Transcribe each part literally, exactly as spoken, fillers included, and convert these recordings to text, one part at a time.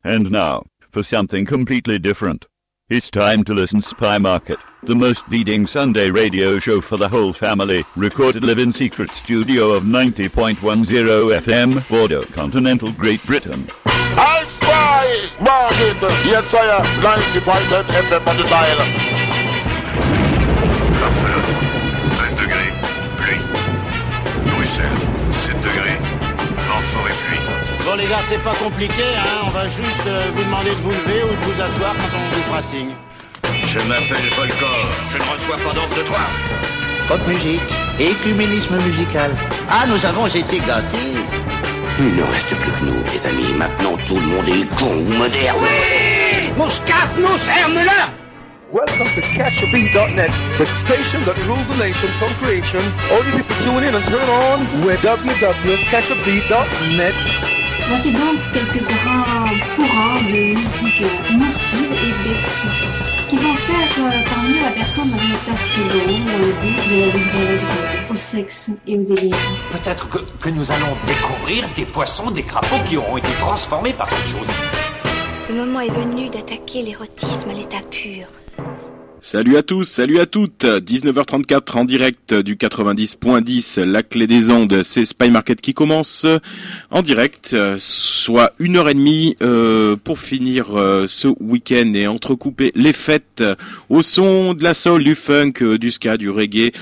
And now, for something completely different. It's time to listen Spy Market, the most leading Sunday radio show for the whole family, recorded live in secret studio of ninety point one zero F M, Bordeaux, continental Great Britain. I Spy Market, yes sir, ninety point one F M on the dial. Barcelone, treize degrés, pluie. Bruxelles, sept degrés, vent fort et pluie. Bon les gars, c'est pas compliqué, hein. On va juste euh, vous demander de vous lever ou de vous asseoir quand on vous fera signe. Je m'appelle Volcor, je ne reçois pas d'ordre de toi. Pop musique, écuménisme musical. Ah, nous avons été gâtés. Il ne reste plus que nous, les amis. Maintenant, tout le monde est con ou moderne. Oui, mon scap, mon ferme-la. Welcome to catch a beat dot net, the station that rules the nation from creation. All you people tune in and turn on with w w w dot catch a beat dot net. Voici donc quelques grands courants de musique nocive et destructrice qui vont faire euh, parvenir la personne dans un état second dans le but de la livrer à la drogue, au sexe et au délire. Peut-être que, que nous allons découvrir des poissons, des crapauds qui auront été transformés par cette chose. Le moment est venu d'attaquer l'érotisme à l'état pur. Salut à tous, salut à toutes, dix-neuf heures trente-quatre en direct du quatre-vingt-dix point dix, la clé des ondes, c'est Spy Market qui commence en direct, soit une heure et demie euh, pour finir euh, ce week-end et entrecouper les fêtes au son de la soul, du funk, euh, du ska, du reggae,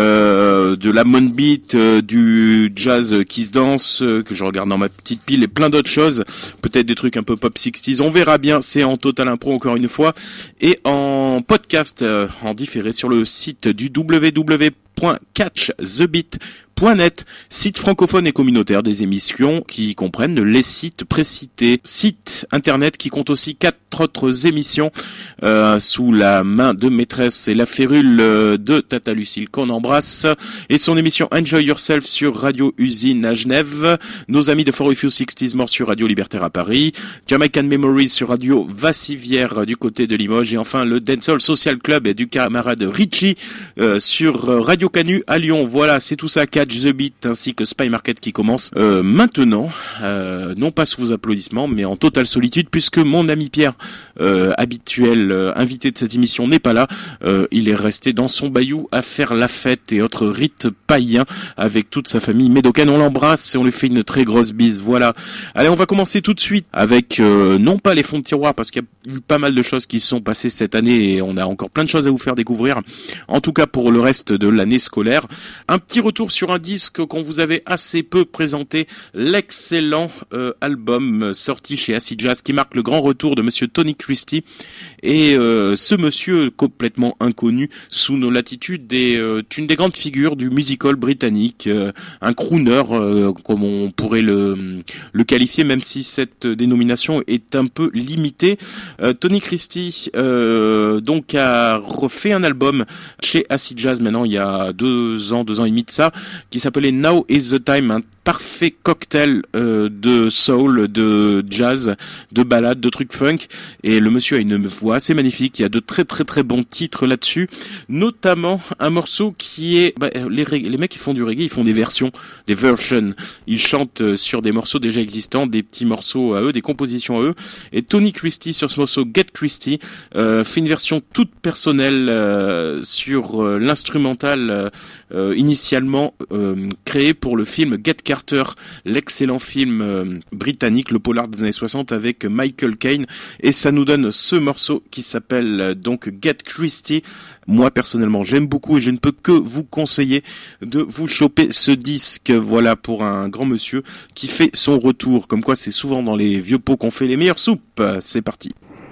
euh, de la moon beat, euh, du jazz qui se danse, euh, que je regarde dans ma petite pile et plein d'autres choses, peut-être des trucs un peu pop soixante, on verra bien, c'est en total impro encore une fois, et en podcast en différé sur le site du w w w point catch the beat point net, site francophone et communautaire des émissions qui comprennent les sites précités, site internet qui compte aussi quatre autres émissions euh, sous la main de maîtresse et la férule de Tata Lucille qu'on embrasse, et son émission Enjoy Yourself sur Radio Usine à Genève, nos amis de For A Few Sixties More sur Radio Libertaire à Paris, Jamaican Memories sur Radio Vassivière du côté de Limoges, et enfin le Dancehall Social Club et du camarade Richie euh, sur Radio Canu à Lyon. Voilà, c'est tout ça, Catch the Beat ainsi que Spy Market qui commence euh, maintenant, euh, non pas sous vos applaudissements mais en totale solitude, puisque mon ami Pierre, euh, habituel euh, invité de cette émission, n'est pas là. Euh, il est resté dans son bayou à faire la fête et autres rites païens avec toute sa famille médocaine. On l'embrasse et on lui fait une très grosse bise. Voilà. Allez, on va commencer tout de suite avec euh, non pas les fonds de tiroir, parce qu'il y a eu pas mal de choses qui se sont passées cette année et on a encore plein de choses à vous faire découvrir, en tout cas pour le reste de l'année scolaire. Un petit retour sur un disque qu'on vous avait assez peu présenté, l'excellent euh, album sorti chez Acid Jazz qui marque le grand retour de monsieur Tony Christie, et euh, ce monsieur complètement inconnu sous nos latitudes est euh, une des grandes figures du musical britannique, euh, un crooner euh, comme on pourrait le, le qualifier, même si cette dénomination est un peu limitée. Euh, Tony Christie euh, donc a refait un album chez Acid Jazz maintenant il y a deux ans, deux ans et demi de ça, qui s'appelait Now is the Time, un parfait cocktail euh, de soul, de jazz, de ballade, de trucs funk, et le monsieur a une voix assez magnifique. Il y a de très très très bons titres là-dessus, notamment un morceau qui est bah, les, les mecs qui font du reggae, ils font des versions, des versions, ils chantent sur des morceaux déjà existants, des petits morceaux à eux, des compositions à eux, et Tony Christie sur ce morceau Get Christie euh, fait une version toute personnelle euh, sur euh, l'instrumental euh, initialement euh, créé pour le film Get Carter, l'excellent film euh, britannique, le polar des années soixante avec Michael Caine, et ça nous donne ce morceau qui s'appelle euh, donc Get Christie. Moi personnellement j'aime beaucoup et je ne peux que vous conseiller de vous choper ce disque. Voilà, pour un grand monsieur qui fait son retour, comme quoi c'est souvent dans les vieux pots qu'on fait les meilleures soupes. C'est parti.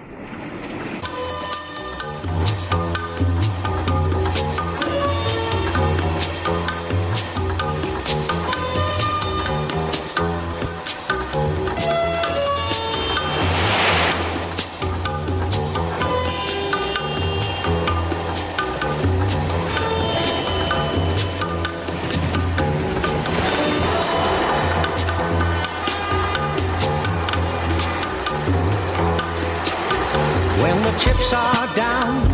Chips are down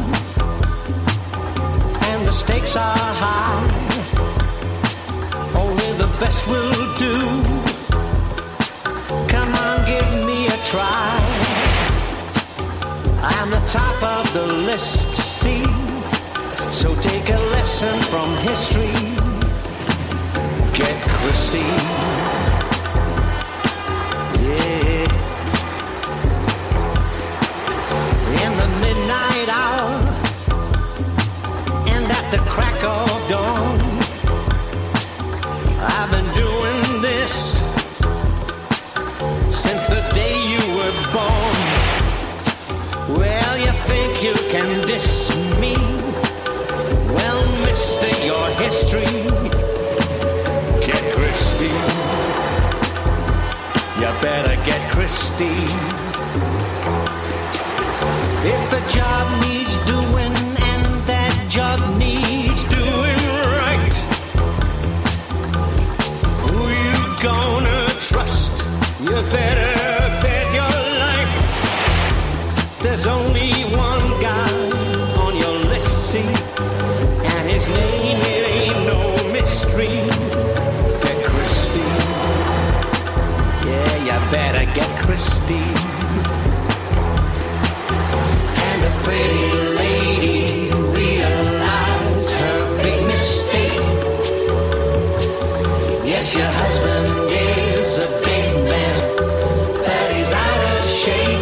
and the stakes are high. Only the best will do. Come on, give me a try. I'm the top of the list, see? So take a lesson from history. Get Christy. Yeah. In the midnight hour and at the crack of dawn, I've been doing this since the day you were born. Well, you think you can diss me? Well, mister, your history. Get Christy. You better get Christy. If a job needs doing and that job needs doing right, who you gonna trust? You better bet your life. There's only one guy on your list, see? And his name, it ain't no mystery. Get Christy. Yeah, you better get Christy. And a pretty lady realized her big mistake. Yes, your husband is a big man, but he's out of shape.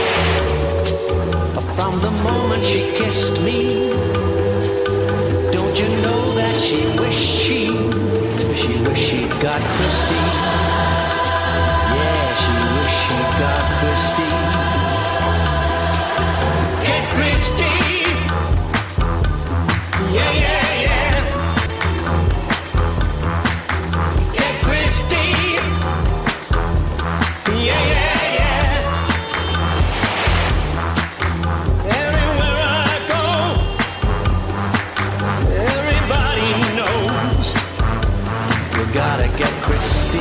From the moment she kissed me, don't you know that she wished she, she wished she got Christy. Yeah, she wished she got Christy. Get Christy. Yeah, yeah, yeah. Get Christy. Yeah, yeah, yeah. Everywhere I go, everybody knows you gotta get Christy.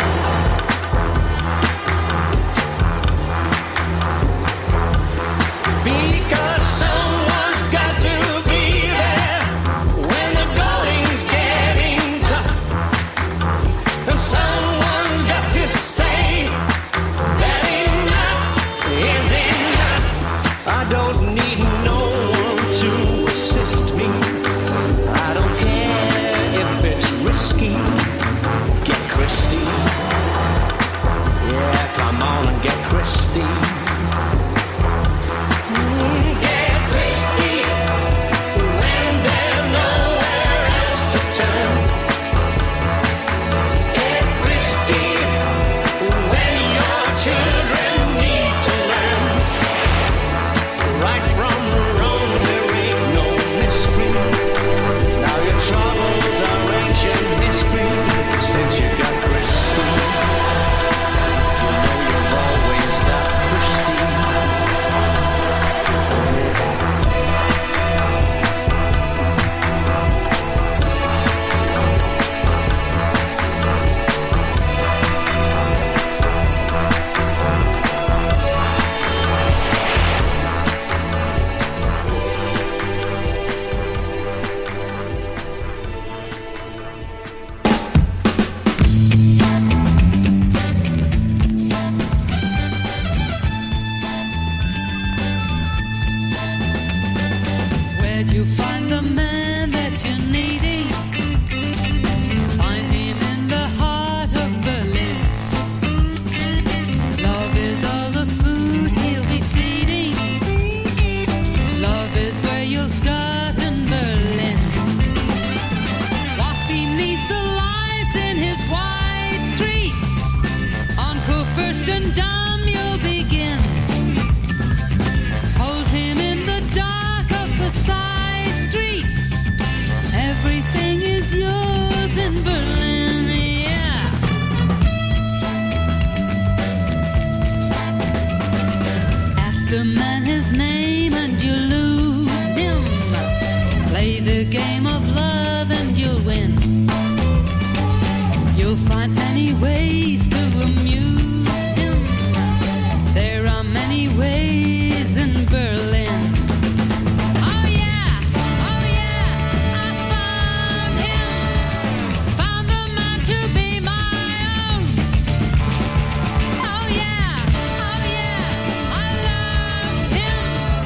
Because someone's got to be there when the going's getting tough, and someone's got to say that enough is enough. I don't need no one to assist me. I don't care if it's risky. Get Christy. Yeah, come on and get Christy. Mm, get Christy when there's nowhere else to turn. Get Christy when your children need to learn. Right from wrong, there ain't no mystery. Now your troubles are ancient history. Since you got Christy, you know you've always got Christy. Where'd you find the man that you're needing? Find him in the heart of Berlin. Love is all the food he'll be feeding. Love is where you'll start in Berlin. Walk beneath the lights in his wide streets. On Kurfürstendamm you'll begin. Hold him in the dark of the side streets. Everything is yours in Berlin, yeah. Ask the man his name and you lose him. Play the game of love and you'll win. You'll find many ways to amuse him. There are many ways in Berlin. Oh yeah, oh yeah, I found him. Found the man to be my own. Oh yeah, oh yeah, I love him.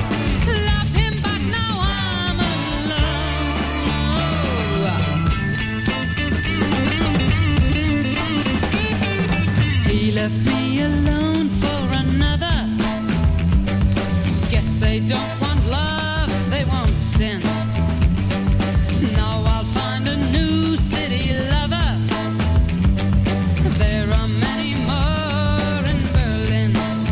me alone for another. Guess they don't want love, they want sin. Now I'll find a new city lover. There are many more in Berlin.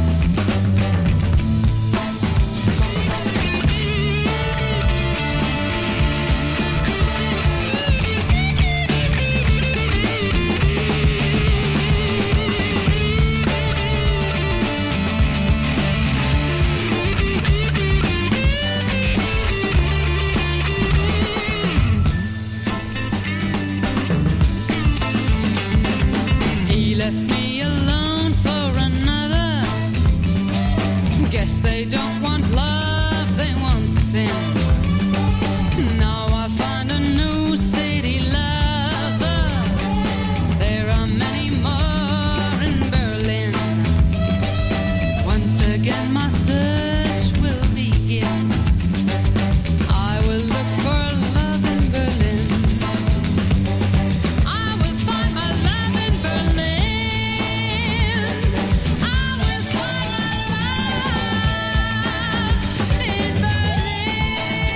He left me alone for another. Guess they don't want love, they want sin. Now I'll find a new city lover. There are many more in Berlin. Once again my search will begin. I will look for love in Berlin. I will find my love in Berlin. I will find my love in Berlin.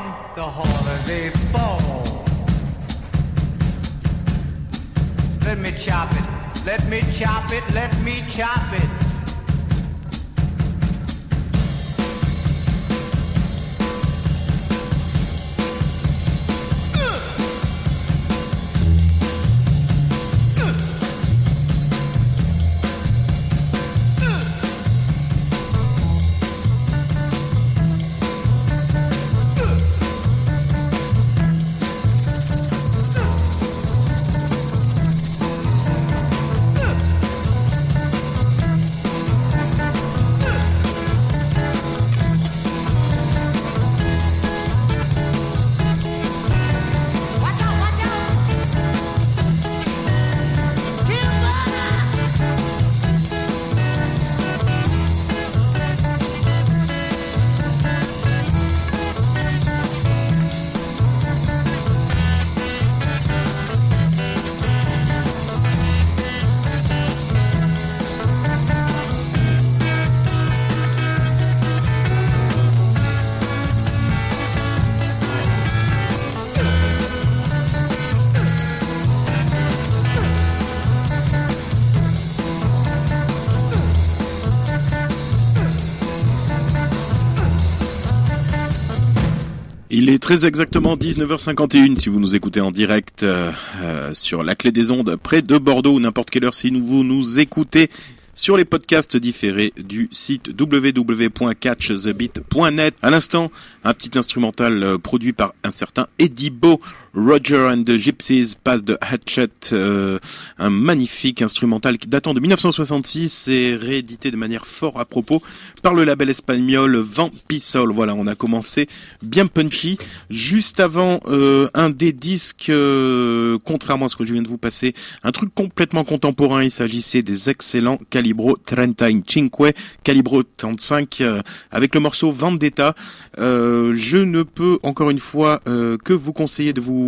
the harder they fall. Let me chop it, let me chop it, let me chop it. Il est très exactement dix-neuf heures cinquante et une si vous nous écoutez en direct euh, euh, sur la clé des ondes près de Bordeaux ou n'importe quelle heure si vous nous écoutez sur les podcasts différés du site w w w point catch the beat point net. À l'instant, un petit instrumental euh, produit par un certain Eddie Bo. Roger and the Gypsies passe de Hatchet, euh, un magnifique instrumental qui datant de dix-neuf cent soixante-six et réédité de manière fort à propos par le label espagnol Vampisol. Voilà, on a commencé bien punchy. Juste avant, euh, un des disques, euh, contrairement à ce que je viens de vous passer, un truc complètement contemporain. Il s'agissait des excellents Calibro trentacinque, Calibro trente-cinq, euh, avec le morceau Vendetta. Euh, je ne peux encore une fois euh, que vous conseiller de vous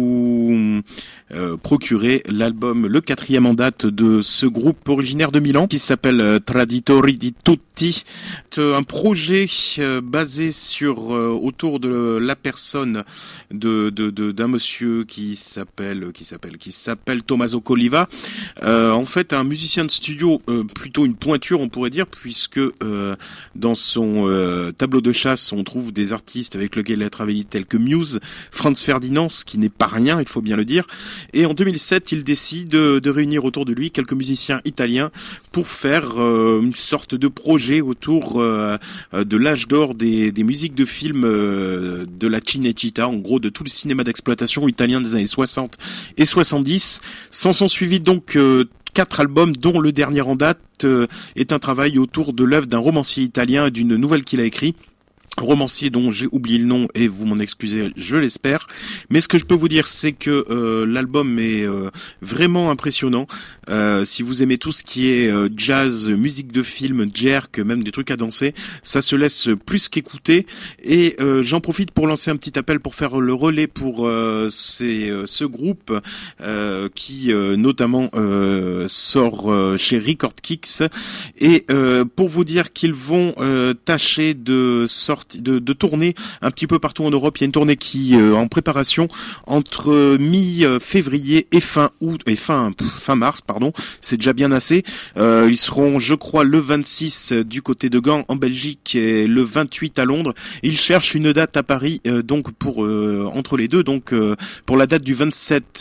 Euh, procurer l'album, le quatrième en date de ce groupe originaire de Milan qui s'appelle euh, Traditori di Tutti, un projet euh, basé sur euh, autour de la personne de, de, de d'un monsieur qui s'appelle qui s'appelle qui s'appelle Tommaso Colliva. Euh, en fait, un musicien de studio, euh, plutôt une pointure on pourrait dire, puisque euh, dans son euh, tableau de chasse on trouve des artistes avec lesquels il a travaillé tels que Muse, Franz Ferdinand, ce qui n'est pas rien, il faut bien le dire. Et en deux mille sept, il décide de, de réunir autour de lui quelques musiciens italiens pour faire euh, une sorte de projet autour euh, de l'âge d'or des, des musiques de films euh, de la Cinecittà, en gros de tout le cinéma d'exploitation italien des années soixante et soixante-dix. S'en sont suivis donc euh, quatre albums, dont le dernier en date euh, est un travail autour de l'œuvre d'un romancier italien et d'une nouvelle qu'il a écrit. Romancier dont j'ai oublié le nom et vous m'en excusez, je l'espère. Mais ce que je peux vous dire, c'est que euh, l'album est euh, vraiment impressionnant. Euh, si vous aimez tout ce qui est euh, jazz, musique de film, jerk, même des trucs à danser, ça se laisse plus qu'écouter. Et euh, j'en profite pour lancer un petit appel pour faire le relais pour euh, ces, euh, ce groupe euh, qui euh, notamment euh, sort euh, chez Record Kicks. Et euh, pour vous dire qu'ils vont euh, tâcher de sortir De, de tourner un petit peu partout en Europe. Il y a une tournée qui est euh, en préparation entre mi-février et fin août et fin fin mars, pardon. C'est déjà bien assez. Euh, ils seront, je crois, le vingt-six du côté de Gand en Belgique et le vingt-huit à Londres. Ils cherchent une date à Paris, euh, donc pour euh, entre les deux, donc euh, pour la date du vingt-sept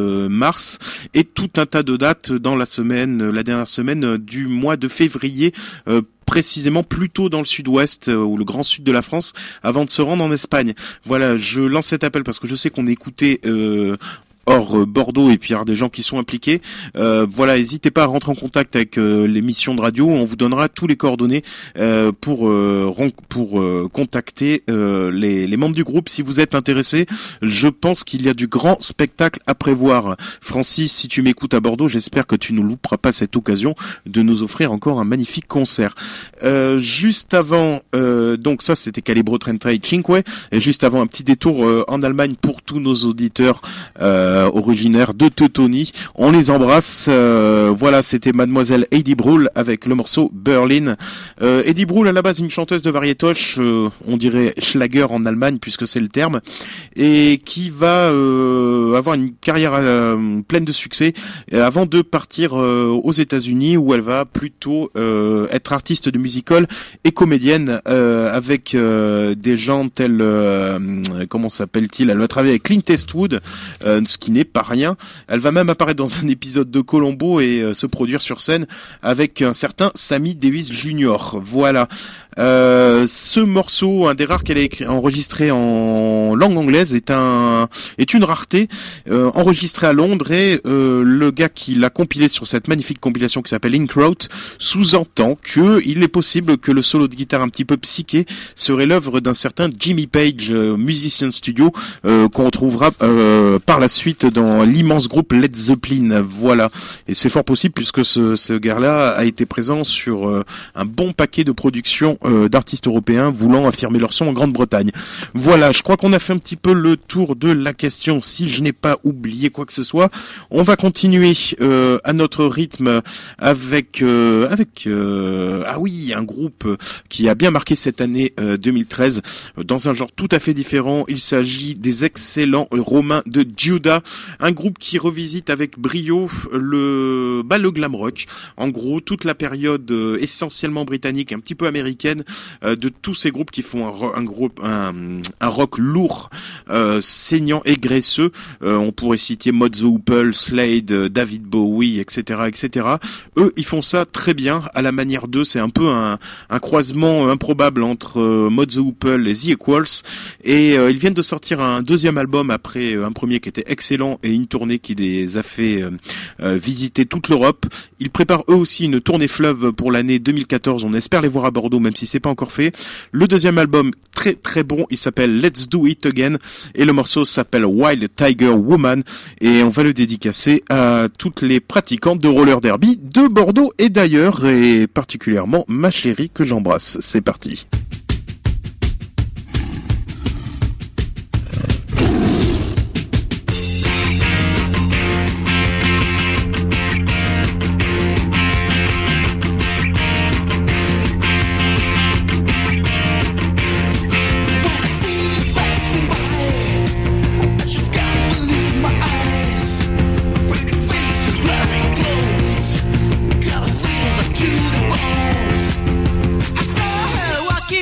mars et tout un tas de dates dans la semaine, la dernière semaine du mois de février. Euh, précisément plutôt dans le sud-ouest euh, ou le grand sud de la France avant de se rendre en Espagne. Voilà, je lance cet appel parce que je sais qu'on écoutait euh, hors euh, Bordeaux et puis il y a des gens qui sont impliqués. Euh, voilà, n'hésitez pas à rentrer en contact avec euh, l'émission de radio, on vous donnera tous les coordonnées euh, pour euh, pour euh, contacter euh, les, les membres du groupe si vous êtes intéressés. Je pense qu'il y a du grand spectacle à prévoir. Francis, si tu m'écoutes à Bordeaux, j'espère que tu ne louperas pas cette occasion de nous offrir encore un magnifique concert. Euh, juste avant, euh, donc ça c'était Calibro trentacinque, et juste avant un petit détour euh, en Allemagne pour tous nos auditeurs euh, euh, originaire de Teutoni. On les embrasse. Euh, voilà, c'était Mademoiselle Heidi Brühl avec le morceau Berlin. Euh, Heidi Brühl, à la base, une chanteuse de variétoche, euh, on dirait Schlager en Allemagne puisque c'est le terme, et qui va euh, avoir une carrière euh, pleine de succès avant de partir euh, aux États-Unis où elle va plutôt euh, être artiste de music-hall et comédienne euh, avec euh, des gens tels euh, comment s'appelle-t-il elle va travailler avec Clint Eastwood, euh, ce qui n'est pas rien. Elle va même apparaître dans un épisode de Columbo et euh, se produire sur scène avec un certain Sammy Davis junior Voilà. Euh, ce morceau, un des rares qu'elle a écrit, enregistré en langue anglaise, est un est une rareté, euh, enregistré à Londres, et euh, le gars qui l'a compilé sur cette magnifique compilation qui s'appelle Incroat sous-entend que il est possible que le solo de guitare un petit peu psyché serait l'œuvre d'un certain Jimmy Page, euh, musicien studio, euh, qu'on retrouvera euh, par la suite dans l'immense groupe Led Zeppelin. Voilà, et c'est fort possible puisque ce, ce gars-là a été présent sur euh, un bon paquet de productions Euh, d'artistes européens voulant affirmer leur son en Grande-Bretagne. Voilà, je crois qu'on a fait un petit peu le tour de la question. Si je n'ai pas oublié quoi que ce soit, on va continuer euh, à notre rythme avec euh, avec euh, ah oui, un groupe qui a bien marqué cette année euh, deux mille treize dans un genre tout à fait différent. Il s'agit des excellents Romains de Judah, un groupe qui revisite avec brio le bah le glam rock. En gros, toute la période euh, essentiellement britannique, un petit peu américaine, euh, de tous ces groupes qui font un, ro- un groupe un, un rock lourd, euh, saignant et graisseux. Euh, on pourrait citer Mod the Hoople, Slade, euh, David Bowie, et cetera, et cetera. Eux, ils font ça très bien à la manière d'eux. C'est un peu un, un croisement improbable entre euh, Mod the Hoople et The Equals. Et euh, ils viennent de sortir un deuxième album après euh, un premier qui était excellent et une tournée qui les a fait euh, euh, visiter toute l'Europe. Ils préparent eux aussi une tournée fleuve pour l'année deux mille quatorze. On espère les voir à Bordeaux, même si c'est pas encore fait. Le deuxième album, très très bon, il s'appelle Let's Do It Again, et le morceau s'appelle Wild Tiger Woman, et on va le dédicacer à toutes les pratiquantes de roller derby de Bordeaux et d'ailleurs, et particulièrement ma chérie que j'embrasse. C'est parti. I saw her walking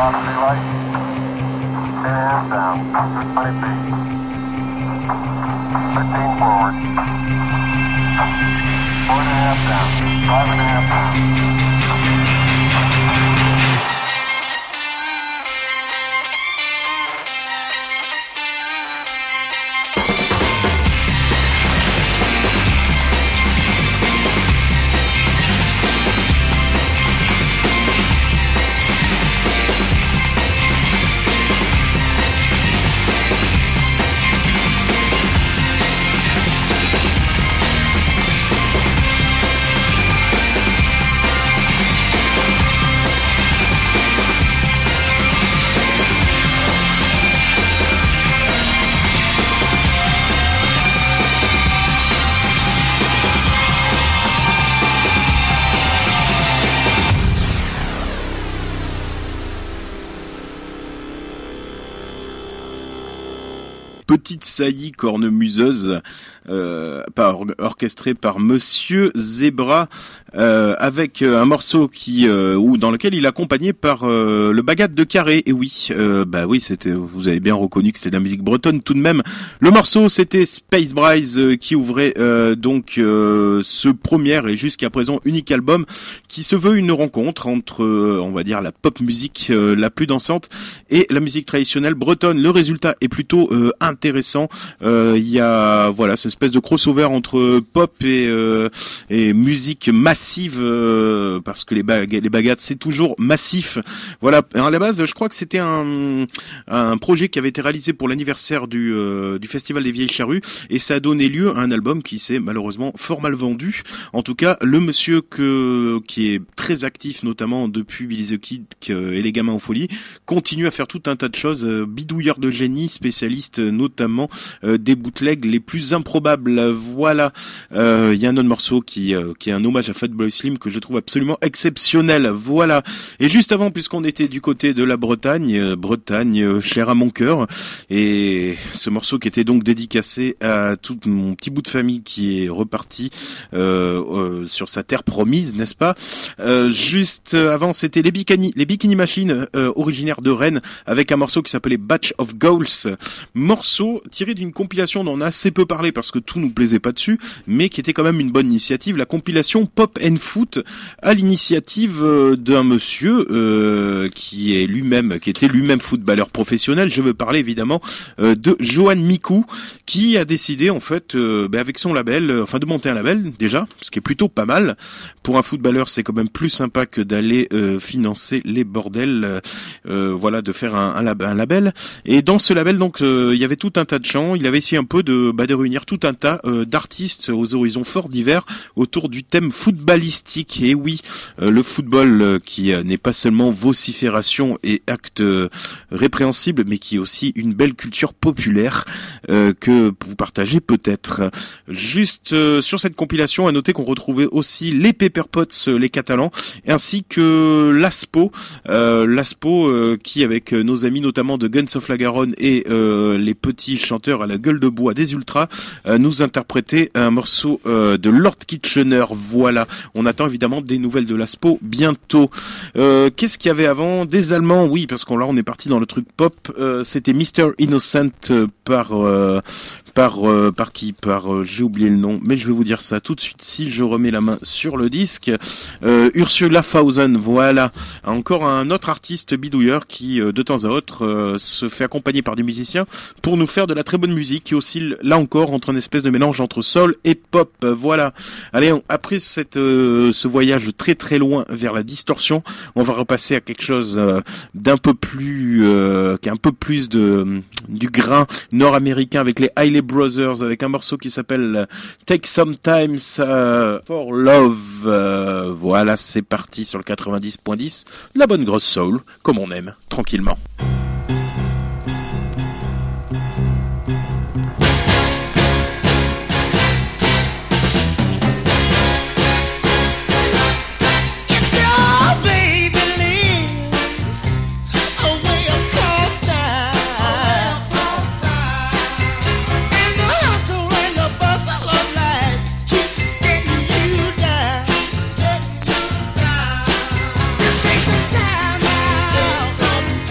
velocity light. ten half down. twenty feet. fifteen forward. Four and a half down. Five and a half down. Petite saillie cornemuseuse euh, par, orchestrée par Monsieur Zebra euh, avec euh, un morceau qui euh, ou dans lequel il est accompagné par euh, le Bagat de Carré. Et oui, euh, bah oui, c'était, vous avez bien reconnu que c'était de la musique bretonne tout de même. Le morceau c'était Space Brise euh, qui ouvrait euh, donc euh, ce premier et jusqu'à présent unique album qui se veut une rencontre entre euh, on va dire la pop musique euh, la plus dansante et la musique traditionnelle bretonne. Le résultat est plutôt euh, intéressant. Il euh, y a voilà cette espèce de crossover entre pop et euh, et musique massive euh, parce que les bag- les bagats c'est toujours massif. Voilà, à la base, je crois que c'était un un projet qui avait été réalisé pour l'anniversaire du euh, du Festival des Vieilles Charrues et ça a donné lieu à un album qui s'est malheureusement fort mal vendu. En tout cas, le monsieur que qui est très actif notamment depuis Billy the Kid et les gamins en folie continue à faire tout un tas de choses, euh, bidouilleur de génie, spécialiste euh, notamment euh, des bootlegs les plus improbables. Voilà, il euh, y a un autre morceau qui euh, qui est un hommage à Fatboy Slim que je trouve absolument exceptionnel. Voilà. Et juste avant, puisqu'on était du côté de la Bretagne, euh, Bretagne euh, chère à mon cœur, et ce morceau qui était donc dédicacé à tout mon petit bout de famille qui est reparti euh, euh, sur sa terre promise, n'est-ce pas? euh, Juste avant, c'était les Bikini, les Bikini Machines, euh, originaires de Rennes, avec un morceau qui s'appelait Batch of Goals, morceau tiré d'une compilation dont on a assez peu parlé parce que tout nous plaisait pas dessus, mais qui était quand même une bonne initiative, la compilation Pop and Foot, à l'initiative euh, d'un monsieur euh, qui est lui-même, qui était lui-même footballeur professionnel. Je veux parler évidemment euh, de Johan Mikou, qui a décidé en fait, euh, bah, avec son label, euh, enfin de monter un label déjà, ce qui est plutôt pas mal. Pour un footballeur, c'est quand même plus sympa que d'aller euh, financer les bordels, euh, voilà, de faire un, un, lab- un label. Et dans ce label, donc, euh, il y avait tout un tas de chants. Il avait essayé un peu de, bah, de réunir tout un tas euh, d'artistes aux horizons fort divers autour du thème footballistique. Et oui, euh, le football euh, qui euh, n'est pas seulement vocifération et actes euh, répréhensibles, mais qui est aussi une belle culture populaire euh, que vous partagez peut-être. Juste euh, sur cette compilation, à noter qu'on retrouvait aussi les Pepper Potts, les Catalans, ainsi que l'Aspo, euh, l'Aspo euh, qui avec nos amis notamment de Guns of la Garonne et euh, les petits chanteurs à la gueule de bois des Ultras euh, nous interprétaient un morceau euh, de Lord Kitchener. Voilà, on attend évidemment des nouvelles de l'Aspo bientôt. Euh, qu'est-ce qu'il y avait avant? Des Allemands, oui, parce qu'on là on est parti dans le truc pop. Euh, c'était mister Innocent euh, par euh, par euh, par qui par euh, j'ai oublié le nom, mais je vais vous dire ça tout de suite si je remets la main sur le disque. euh, Ursula Fausen, voilà, encore un autre artiste bidouilleur qui euh, de temps à autre euh, se fait accompagner par des musiciens pour nous faire de la très bonne musique qui oscille là encore entre une espèce de mélange entre soul et pop. Voilà, allez, on, après cette euh, ce voyage très très loin vers la distorsion, on va repasser à quelque chose euh, d'un peu plus euh, qui a un peu plus de du grain nord-américain avec les Hailey Brothers, avec un morceau qui s'appelle Take Some Time uh, for Love. Euh, voilà, c'est parti sur le quatre-vingt-dix point dix, la bonne grosse soul, comme on aime, tranquillement. Some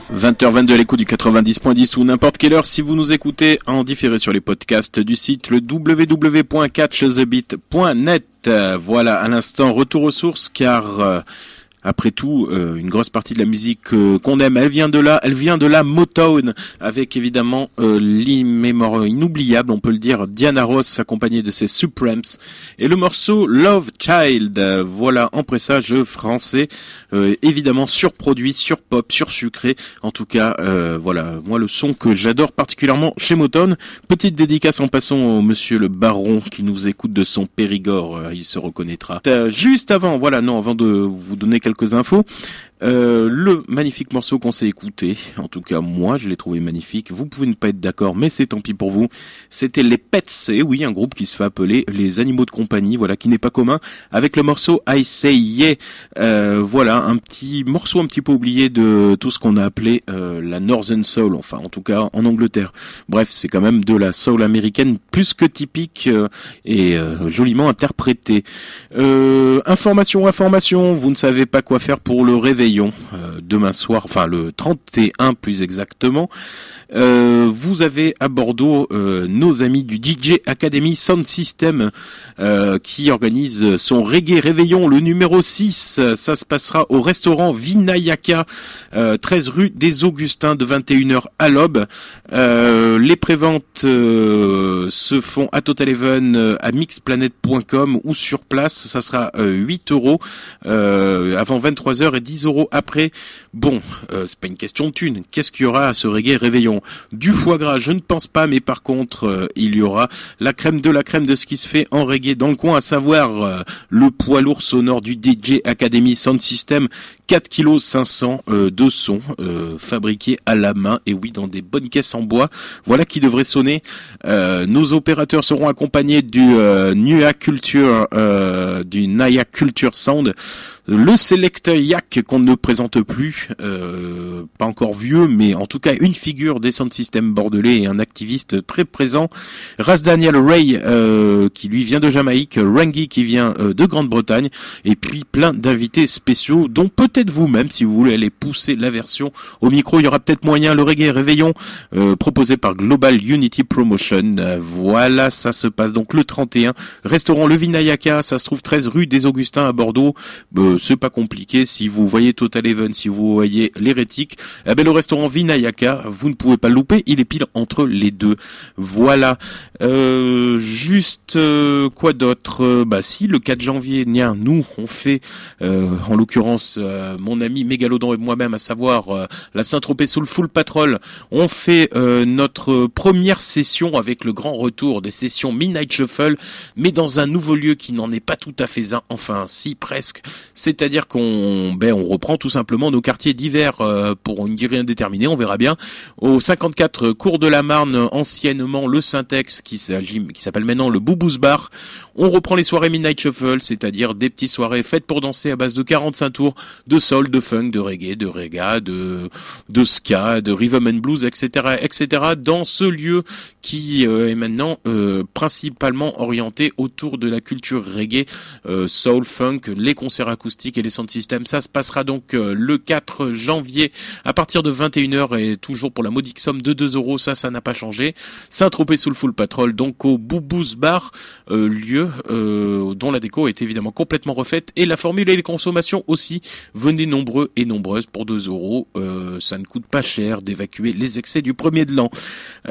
vingt heures vingt-deux à l'écoute du quatre-vingt-dix point dix ou n'importe quelle heure si vous nous écoutez en différé sur les podcasts du site le w w w point catch the beat point net. Voilà, à l'instant, retour aux sources car... Euh, Après tout, euh, une grosse partie de la musique euh, qu'on aime, elle vient de là, elle vient de la Motown, avec évidemment euh, l'immémorial, inoubliable, on peut le dire, Diana Ross accompagnée de ses Supremes, et le morceau Love Child. Euh, voilà, en pressage français, euh, évidemment surproduit, surpop, sursucré. En tout cas, euh, voilà, moi le son que j'adore particulièrement chez Motown. Petite dédicace en passant au monsieur le baron qui nous écoute de son Périgord, euh, il se reconnaîtra. Euh, juste avant, voilà, non, avant de vous donner quelques quelques infos. Euh, le magnifique morceau qu'on s'est écouté, en tout cas moi je l'ai trouvé magnifique, vous pouvez ne pas être d'accord mais c'est tant pis pour vous, c'était les Pets, et oui un groupe qui se fait appeler les animaux de compagnie, voilà, qui n'est pas commun, avec le morceau I Say Yeah. Euh, voilà un petit morceau un petit peu oublié de tout ce qu'on a appelé euh, la Northern Soul, enfin en tout cas en Angleterre. Bref, c'est quand même de la soul américaine plus que typique euh, et euh, joliment interprétée. Euh, information, information, vous ne savez pas quoi faire pour le réveil Euh, demain soir, enfin le trente et un plus exactement. Euh, vous avez à Bordeaux euh, nos amis du D J Academy Sound System euh, qui organise son reggae réveillon, le numéro six. Ça se passera au restaurant Vinayaka, euh, treize rue des Augustins, de vingt et une heures à l'aube. Euh, les préventes euh, se font à Total Even, euh, à mixplanet point com ou sur place. Ça sera euh, huit euros euh, avant vingt-trois heures et dix euros après. Bon, euh, c'est pas une question de thune. Qu'est-ce qu'il y aura à ce reggae réveillon? Du foie gras, je ne pense pas, mais par contre, euh, il y aura la crème de la crème de ce qui se fait en reggae dans le coin, à savoir euh, le poids lourd sonore du D J Academy Sound System, quatre virgule cinq kilos euh, de son euh, fabriqués à la main, et oui, dans des bonnes caisses en bois. Voilà qui devrait sonner. Euh, nos opérateurs seront accompagnés du euh, Nua Culture, euh, du Naya Culture Sound, le Selector Yak qu'on ne présente plus, euh, pas encore vieux, mais en tout cas une figure des sound systems bordelais et un activiste très présent. Ras Daniel Ray, euh, qui lui vient de Jamaïque, Rangi qui vient euh, de Grande-Bretagne, et puis plein d'invités spéciaux, dont peut-être vous-même, si vous voulez aller pousser la version au micro, il y aura peut-être moyen. Le reggae réveillon euh, proposé par Global Unity Promotion. Euh, voilà, ça se passe donc le trente et un, restaurant Le Vinayaka, ça se trouve treize rue des Augustins à Bordeaux. Euh, c'est pas compliqué, si vous voyez Total Even, si vous voyez l'Hérétique, eh ben le restaurant Vinayaka, vous ne pouvez pas le louper, il est pile entre les deux. Voilà. Euh, juste euh, quoi d'autre euh, Bah si, le quatre janvier, nien, nous on fait, euh, en l'occurrence euh, mon ami Mégalodon et moi-même, à savoir euh, la Saint-Tropez Soul Full Patrol, on fait euh, notre première session avec le grand retour des sessions Midnight Shuffle, mais dans un nouveau lieu qui n'en est pas tout à fait un, enfin si presque. C'est-à-dire qu'on ben, on reprend tout simplement nos quartiers d'hiver euh, pour une durée indéterminée, on verra bien, au cinquante-quatre cours de la Marne, anciennement le Syntex, qui s'appelle maintenant le Boubouz Bar. On reprend les soirées Midnight Shuffle, c'est-à-dire des petites soirées faites pour danser à base de quarante-cinq tours de soul, de funk, de reggae, de reggae, de, de ska, de rhythm and blues, et cetera, et cetera, dans ce lieu qui euh, est maintenant euh, principalement orienté autour de la culture reggae, euh, soul, funk, les concerts acoustiques et les sound systems. Ça se passera donc euh, le quatre janvier à partir de vingt et une heures et toujours pour la modique somme de deux euros. Ça, ça n'a pas changé. Saint-Tropez Soul Full Patrol, donc au Boubouz Bar, euh, lieu euh, dont la déco est évidemment complètement refaite et la formule et les consommations aussi. Venez nombreux et nombreuses pour deux euros. Euh, ça ne coûte pas cher d'évacuer les excès du premier de l'an.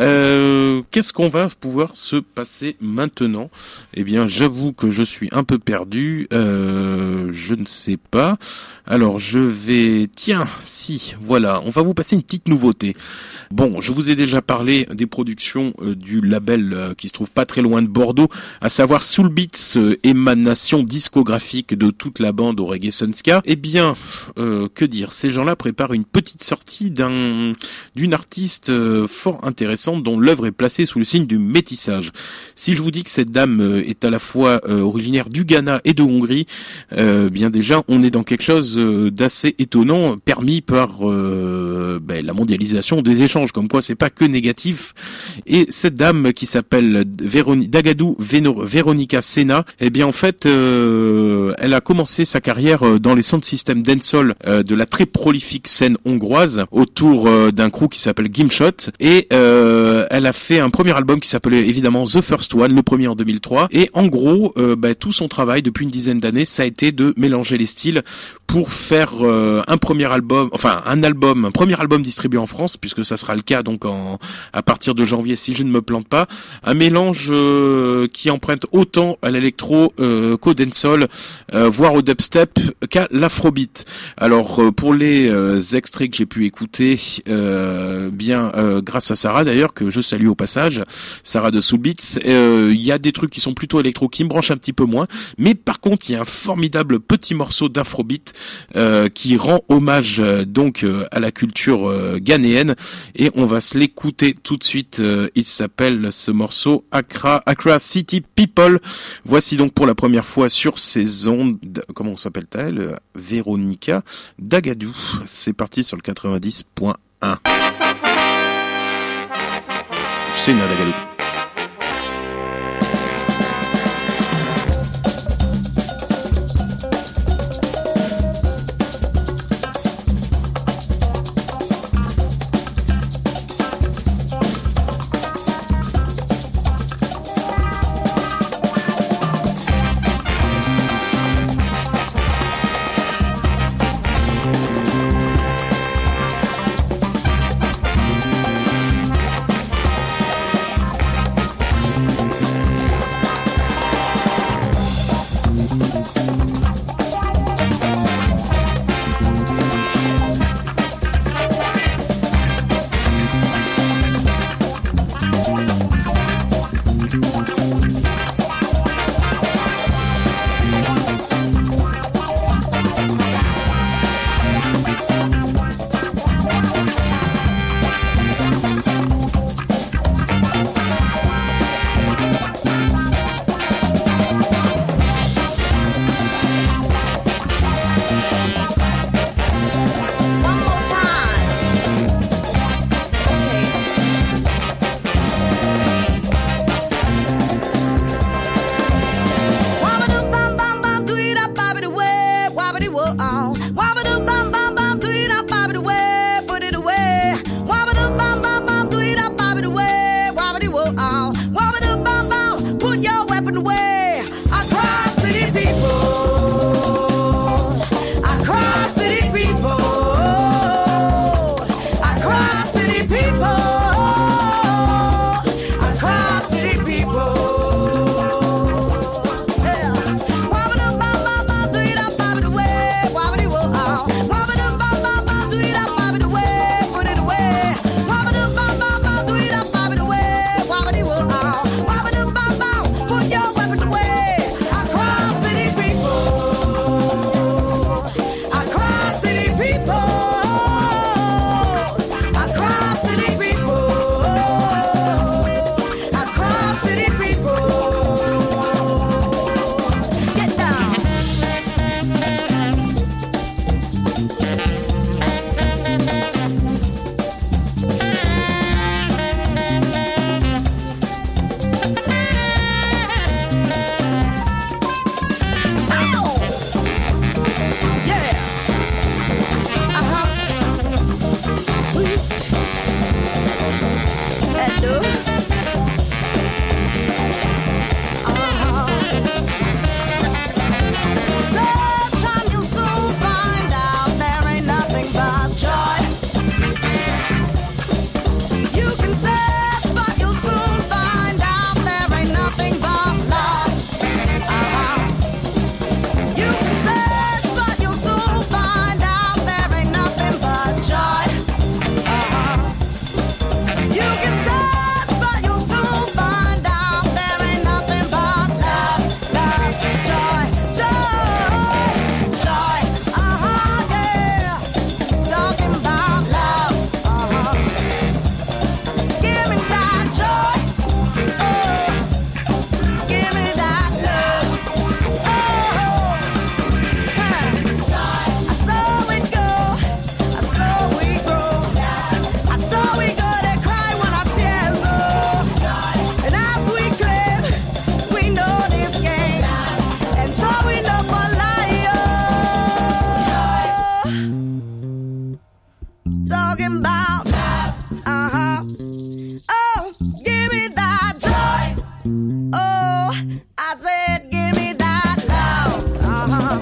Euh, qu'est-ce qu'on va pouvoir se passer maintenant? Eh bien, j'avoue que je suis un peu perdu. Euh, je ne sais pas. Alors, je vais... Tiens, si, voilà, on va vous passer une petite nouveauté. Bon, je vous ai déjà parlé des productions euh, du label euh, qui se trouve pas très loin de Bordeaux, à savoir Soul Beats, euh, émanation discographique de toute la bande au Reggae Sunska. Eh bien, euh, que dire, ces gens-là préparent une petite sortie d'un d'une artiste euh, fort intéressante dont l'œuvre est placée sous le signe du métissage. Si je vous dis que cette dame euh, est à la fois euh, originaire du Ghana et de Hongrie, euh, bien déjà, on est dans quelque chose euh, d'assez étonnant, permis par euh, ben, la mondialisation des échanges. Comme quoi c'est pas que négatif. Et cette dame qui s'appelle Véroni- Dagadou Véno- Véronica Sena, eh bien en fait euh, elle a commencé sa carrière dans les sound systems dancehall euh, de la très prolifique scène hongroise autour euh, d'un crew qui s'appelle Gimshot, et euh, elle a fait un premier album qui s'appelait évidemment The First One, le premier en deux mille trois, et en gros euh, bah, tout son travail depuis une dizaine d'années, ça a été de mélanger les styles pour faire euh, un premier album, enfin un album, un premier album distribué en France, puisque ça sera le cas donc en, à partir de janvier si je ne me plante pas, un mélange euh, qui emprunte autant à l'électro euh, qu'au dancehall, euh, voire au dubstep qu'à l'afrobeat. Alors euh, pour les euh, extraits que j'ai pu écouter, euh, bien euh, grâce à Sarah d'ailleurs, que je salue au passage, Sarah de Soul Beats, il euh, y a des trucs qui sont plutôt électro, qui me branchent un petit peu moins, mais par contre il y a un formidable petit morceau d'afrobeat Euh, qui rend hommage euh, donc euh, à la culture euh, ghanéenne, et on va se l'écouter tout de suite. Euh, il s'appelle ce morceau Accra, Accra City People. Voici donc pour la première fois sur ces ondes, comment s'appelle-t-elle, euh, Véronica Dagadou. C'est parti sur le quatre-vingt-dix point un. C'est une Dagadou. People, talking about love. Uh-huh. Oh, give me that joy. Oh, I said give me that love. Uh-huh.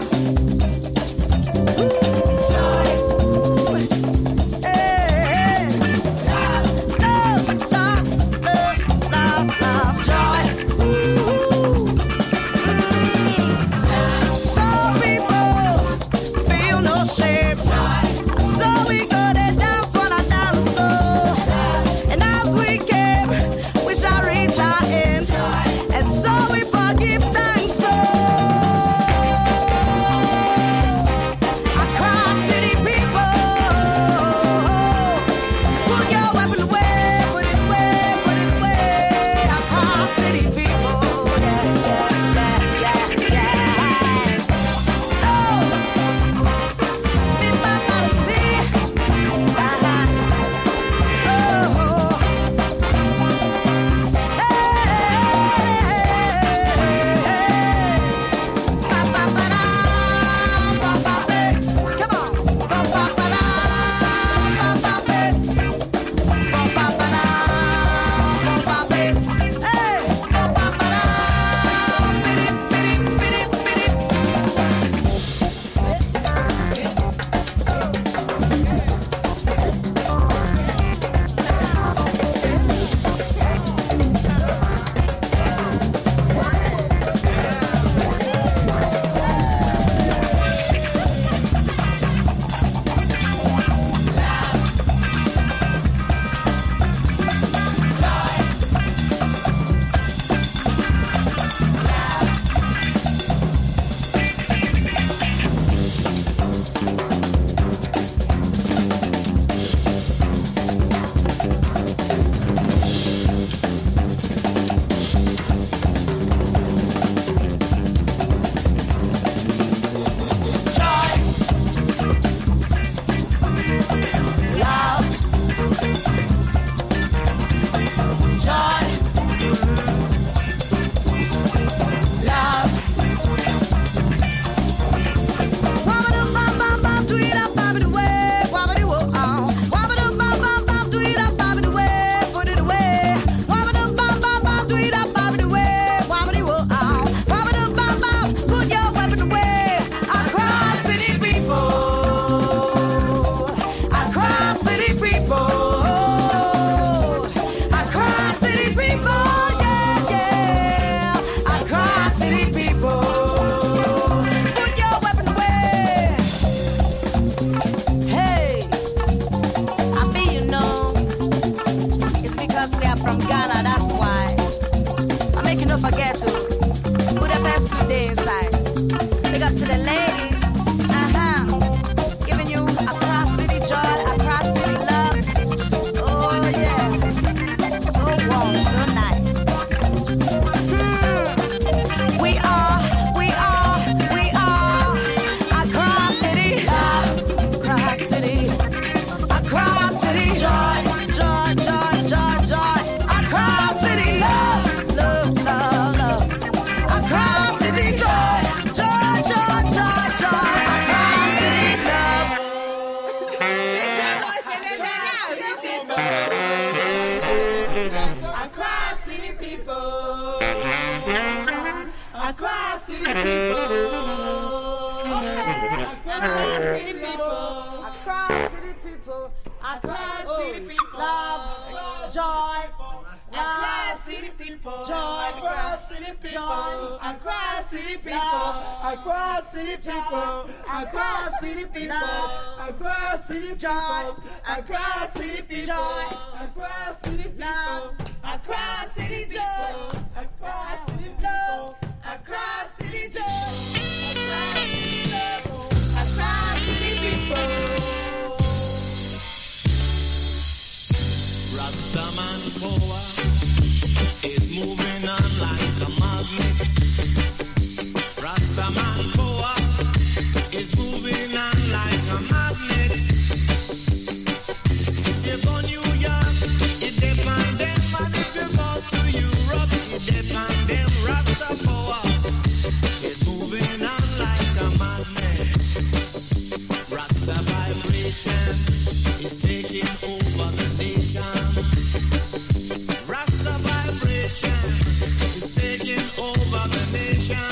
Rasta vibration is taking taking over the nation. Rasta vibration is taking over the nation.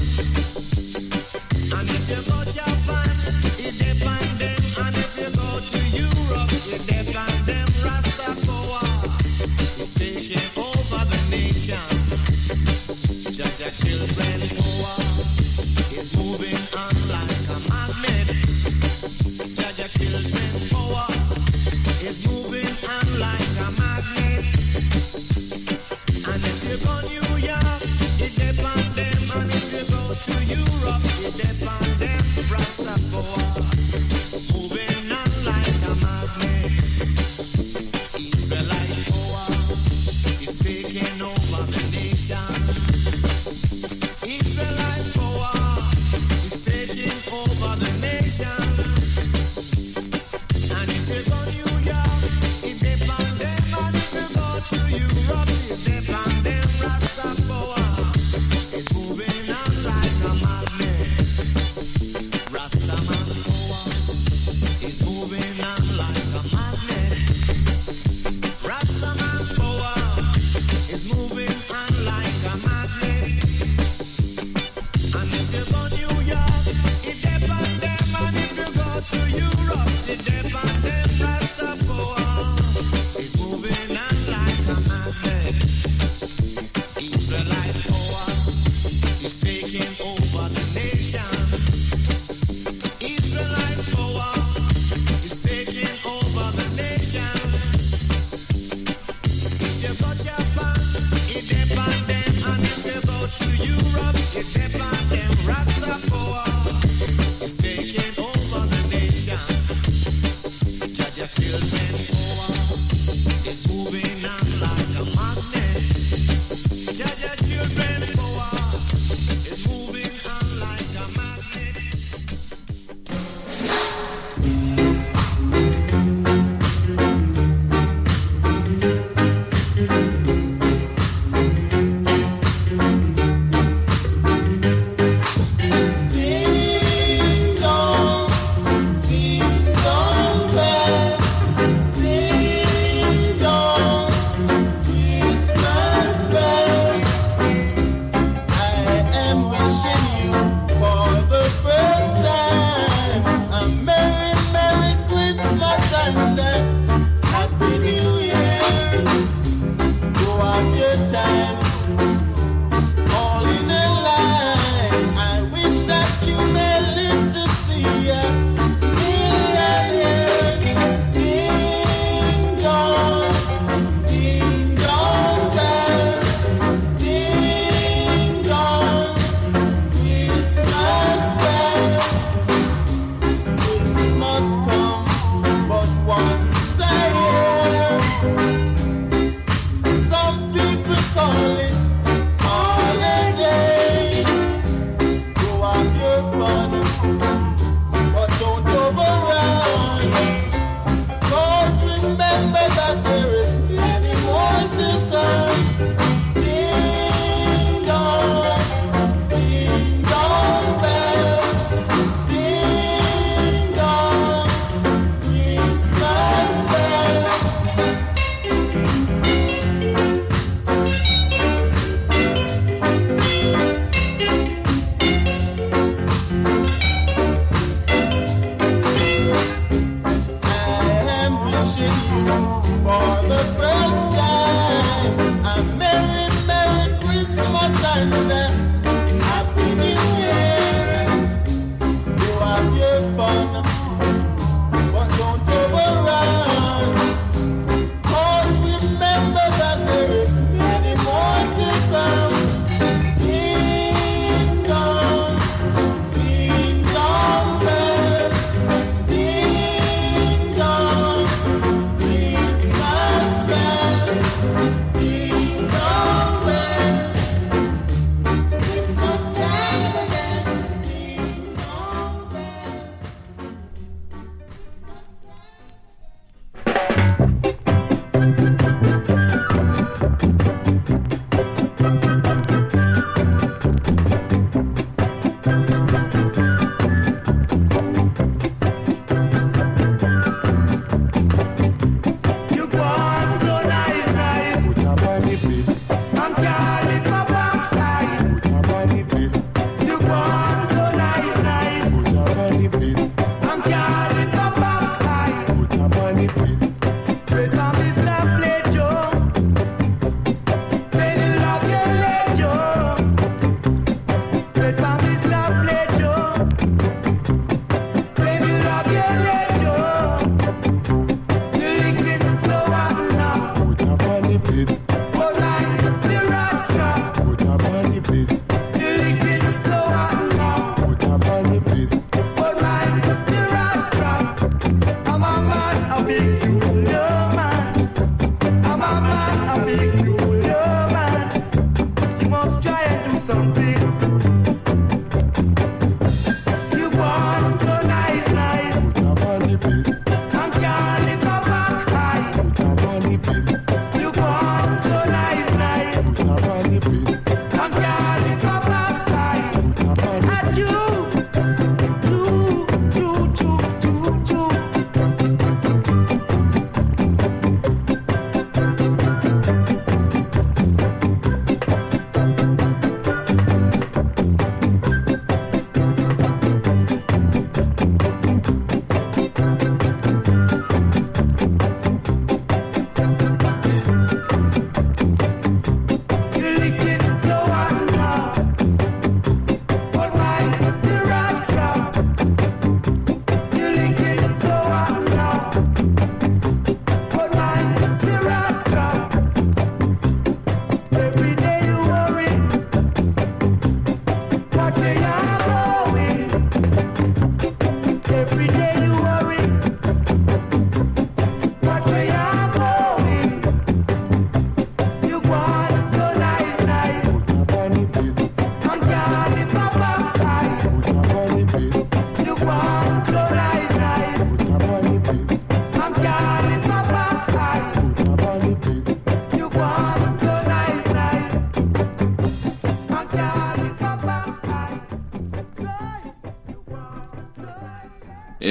And if you go Japan, it depend them. And if you go to Europe, it depend them. Rasta power is taking over the nation. Jaja children power is moving on like a magnet. Jaja children power is moving on like a magnet. And if you go New York, it depend them. And if you go to Europe, it depend them. Rasta power moving on like a magnet. Israelite power is taking over the nation. Israelite power is taking over the nation. And if you go New York, it depend them. And if you go to Europe, it depend them. Rasta power is moving on like a magnet. Rasta man power is moving on like a magnet. Rasta man power is moving on like a magnet. And if you go New York, it depend them. And if you go to Europe, it depend them. Rasta power is moving on like a magnet. Israelite power is taking over the nation. Israelite power is taking over the nation. If you go Japan, it depend them. And if you go to Europe, it depend them. Rasta power is taking over the nation. Jaja children power is moving on like a magnet. Jaja children power is moving on like a magnet. Ding dong, ding dong bell, ding dong, Christmas bell. I am wishing you for the first time a merry, merry Christmas and a happy New Year. Go have your time, all in a line. I wish that you may live to see a million years. Ding dong, ding dong bell, ding dong, Christmas bell. Christmas come but once a year. Some people call it holiday. Go have your fun, but don't overrun. 'Cause remember that there is many more to come. Ding dong, ding dong bells, ding dong, Christmas bells. I am wishing you for the first time a merry, merry Christmas and a happy New Year. Go have your fun, but don't overrun. 'Cause remember that there is many more to come. Ding dong, ding dong bells, ding dong, Christmas bells, ding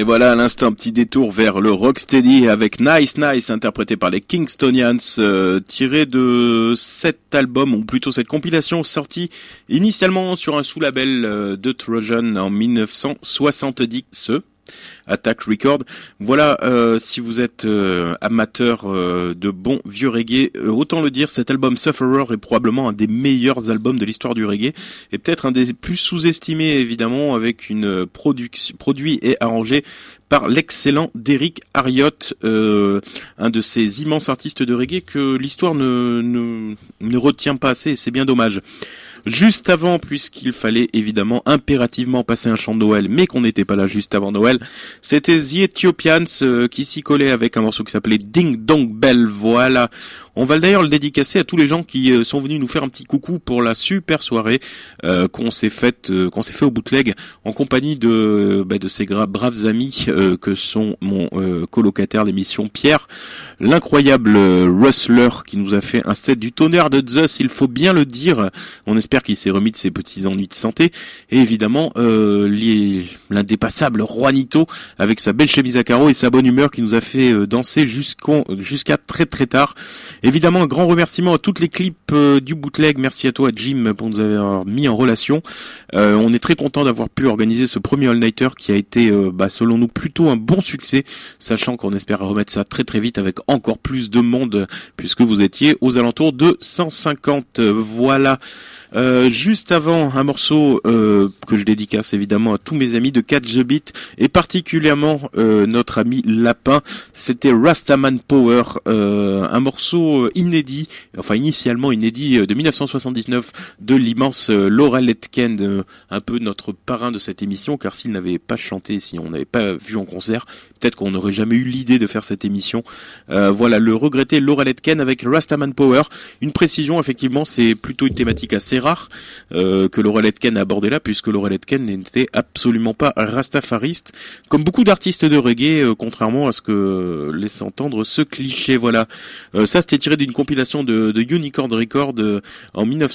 voilà à l'instant un petit détour vers le rocksteady avec Nice Nice interprété par les Kingstonians, euh, tiré de cet album, ou plutôt cette compilation sortie initialement sur un sous-label euh, de Trojan en dix-neuf cent soixante-dix. Attack Record. Voilà, euh, si vous êtes euh, amateur euh, de bon vieux reggae, euh, autant le dire, cet album Sufferer est probablement un des meilleurs albums de l'histoire du reggae, et peut-être un des plus sous-estimés évidemment, avec une production produit et arrangé par l'excellent Derrick Harriott, euh, un de ces immenses artistes de reggae que l'histoire ne, ne, ne retient pas assez, et c'est bien dommage. Juste avant, puisqu'il fallait évidemment impérativement passer un chant de Noël, mais qu'on n'était pas là juste avant Noël, c'était The Ethiopians euh, qui s'y collait avec un morceau qui s'appelait Ding Dong Bell. Voilà. On va d'ailleurs le dédicacer à tous les gens qui euh, sont venus nous faire un petit coucou pour la super soirée euh, qu'on s'est faite, euh, qu'on s'est fait au bootleg en compagnie de bah, de ces gra- braves amis euh, que sont mon euh, colocataire d'émission Pierre, l'incroyable euh, Rustler qui nous a fait un set du tonnerre de Zeus, il faut bien le dire. On espère qu'il s'est remis de ses petits ennuis de santé, et évidemment euh, les, l'indépassable Juanito avec sa belle chemise à carreaux et sa bonne humeur qui nous a fait euh, danser jusqu'au, jusqu'à très très tard. Évidemment, un grand remerciement à toutes les clips euh, du bootleg. Merci à toi, Jim, pour nous avoir mis en relation. Euh, on est très content d'avoir pu organiser ce premier all-nighter qui a été, euh, bah, selon nous, plutôt un bon succès, sachant qu'on espère remettre ça très très vite avec encore plus de monde, puisque vous étiez aux alentours de cent cinquante. Voilà. Euh, juste avant, un morceau euh, que je dédicace évidemment à tous mes amis de Catch the Beat, et particulièrement euh, notre ami Lapin. C'était Rastaman Power, euh, un morceau inédit, enfin initialement inédit, de dix-neuf cent soixante-dix-neuf, de l'immense euh, Laurel Aitken, euh, un peu notre parrain de cette émission, car s'il n'avait pas chanté, si on n'avait pas vu en concert, peut-être qu'on n'aurait jamais eu l'idée de faire cette émission. Euh, voilà, le regretté Laurel Aitken avec Rastaman Power. Une précision, effectivement, c'est plutôt une thématique assez rare euh, que Laurel Aitken a abordé là, puisque Laurel Aitken n'était absolument pas rastafariste, comme beaucoup d'artistes de reggae, euh, contrairement à ce que euh, laisse entendre ce cliché. Voilà, euh, ça c'était tiré d'une compilation de, de Unicorn Record euh, en dix-neuf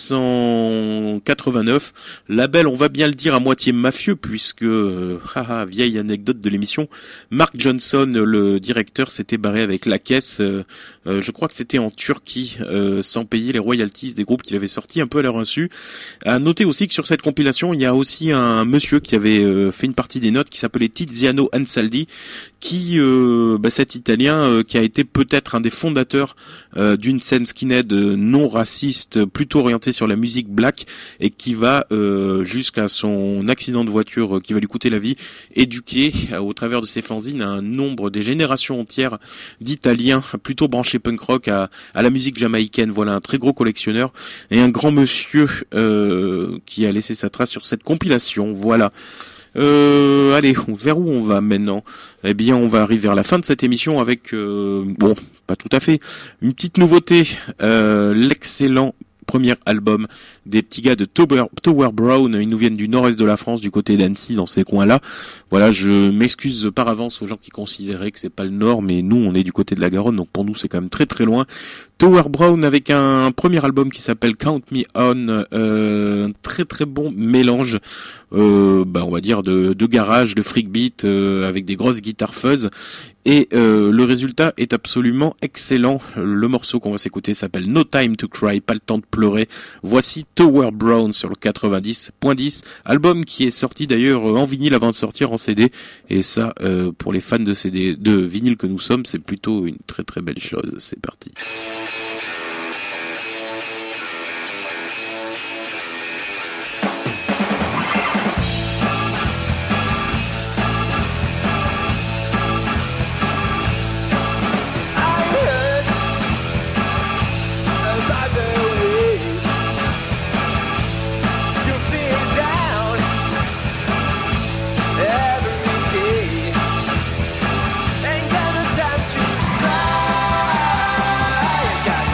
cent quatre-vingt-neuf. Label, on va bien le dire, à moitié mafieux, puisque euh, haha, vieille anecdote de l'émission, Mark Johnson, le directeur, s'était barré avec la caisse. Euh, euh, je crois que c'était en Turquie, euh, sans payer les royalties des groupes qu'il avait sortis un peu à leur insu. À noter aussi que sur cette compilation, il y a aussi un monsieur qui avait euh, fait une partie des notes qui s'appelait Tiziano Ansaldi, qui, euh, bah, cet Italien, euh, qui a été peut-être un des fondateurs euh, d'une scène skinhead non raciste, plutôt orientée sur la musique black, et qui va euh, jusqu'à son accident de voiture euh, qui va lui coûter la vie, éduquer euh, au travers de ses fanzines un nombre, des générations entières d'Italiens plutôt branchés punk rock à, à la musique jamaïcaine. Voilà, un très gros collectionneur et un grand monsieur euh, qui a laissé sa trace sur cette compilation. Voilà. Euh, allez, vers où on va maintenant ? Eh bien, on va arriver vers la fin de cette émission avec, euh, bon, pas tout à fait, une petite nouveauté, euh, l'excellent premier album des petits gars de Tower, Tower Brown. Ils nous viennent du nord-est de la France, du côté d'Annecy, dans ces coins-là. Voilà, je m'excuse par avance aux gens qui considéraient que c'est pas le nord, mais nous, on est du côté de la Garonne, donc pour nous, c'est quand même très très loin. Tower Brown avec un premier album qui s'appelle Count Me On, euh, un très très bon mélange, euh, bah on va dire de, de garage, de freak beat, euh, avec des grosses guitares fuzz, et euh, le résultat est absolument excellent. Le morceau qu'on va s'écouter s'appelle No Time to Cry, pas le temps de pleurer. Voici Tower Brown sur le quatre-vingt-dix point dix, album qui est sorti d'ailleurs en vinyle avant de sortir en C D, et ça, euh, pour les fans de C D, de vinyle que nous sommes, c'est plutôt une très très belle chose. C'est parti. Ain't got no time to cry.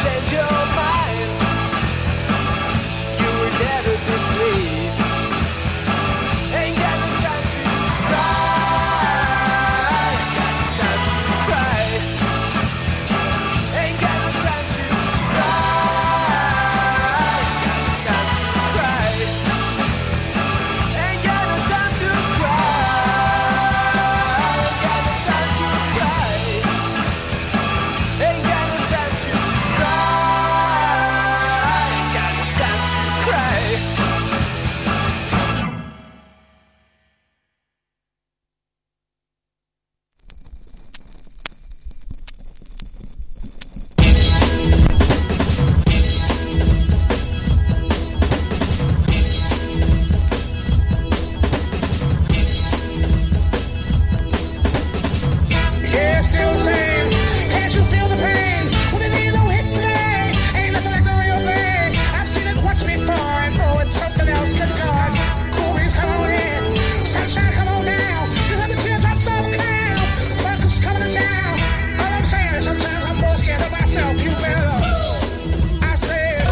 change your mind. You will never be free. Ain't got no time to cry. Ain't got no time to cry. Ain't got no time to cry. Ain't got no time to cry. Ain't got no time to cry. Ain't got no time to cry. Ain't got no time to cry. Yeah, still the same. Can't you feel the pain? When the needle hits today, ain't nothing like the real thing. I've seen it once before, and oh, it's something else. Good God, cool breeze, come on in. Sunshine, come on down. You have the teardrops of clown. The circus is coming to town. All I'm saying is sometimes I'm more scared of myself. You better. I said,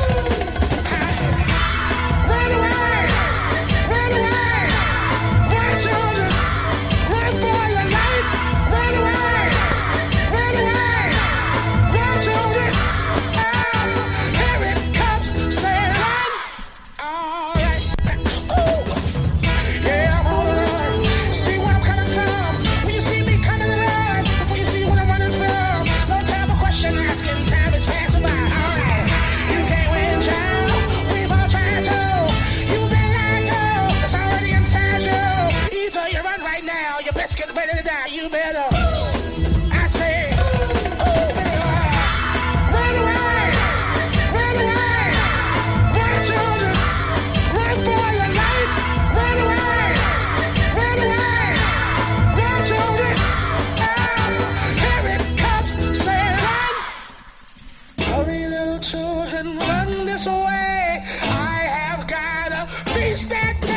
run away, run away, run, children, run for your life, run away, run away, run, children. Ah, here it comes, say run. All right, ooh, yeah, I'm on the run. See where I'm coming from. When you see me coming around, before you see what I'm running from. No time for question asking, time is passing by. All right, you can't win, child. We've all tried to. You've been lied to. It's already inside you. Either you run right now, your best get ready to die. You better. I say, ooh, better run away, run away, run, children, run for your life, run away, run away, run, children. Ah, here it comes, say run. Hurry, little children, run this way. I have got a beast that day.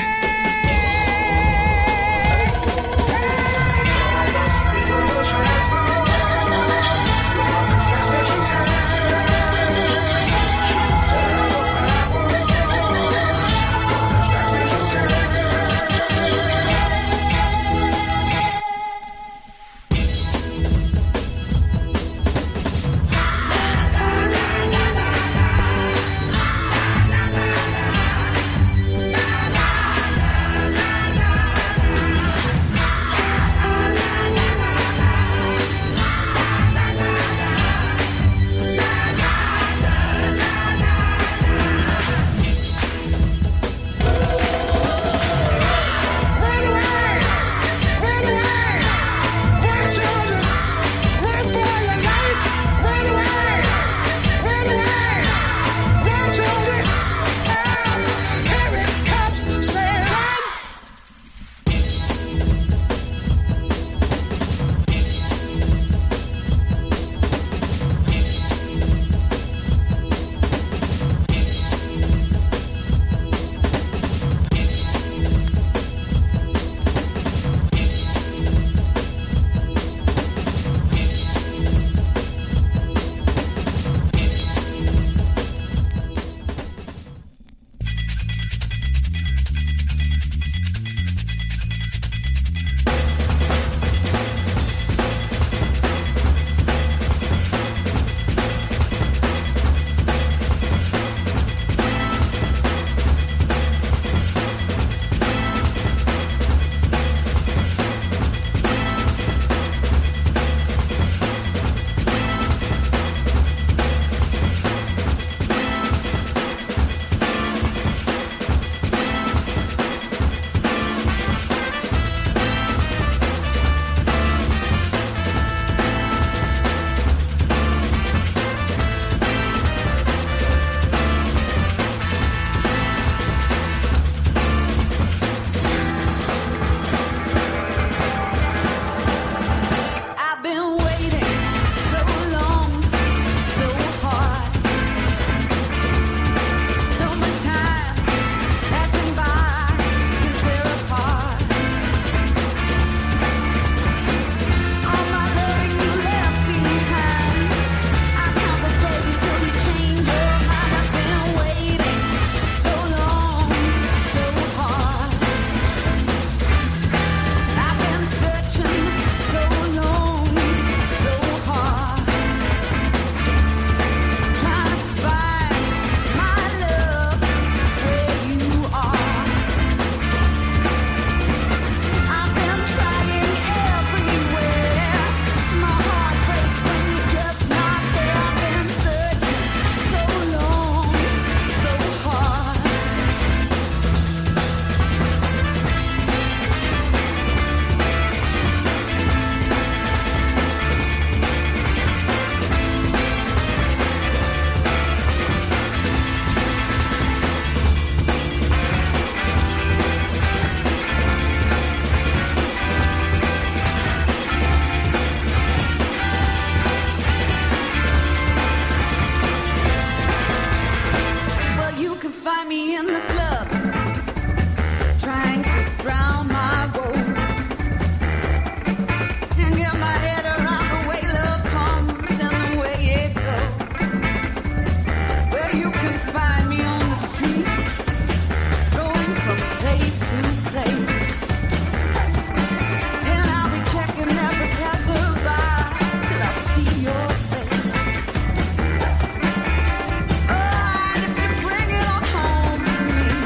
me in the club, trying to drown my woes and get my head around the way love comes and the way it goes. Well, you can find me on the streets, going from place to place, and I'll be checking every passerby till I see your face. Oh, and if you bring it on home to me,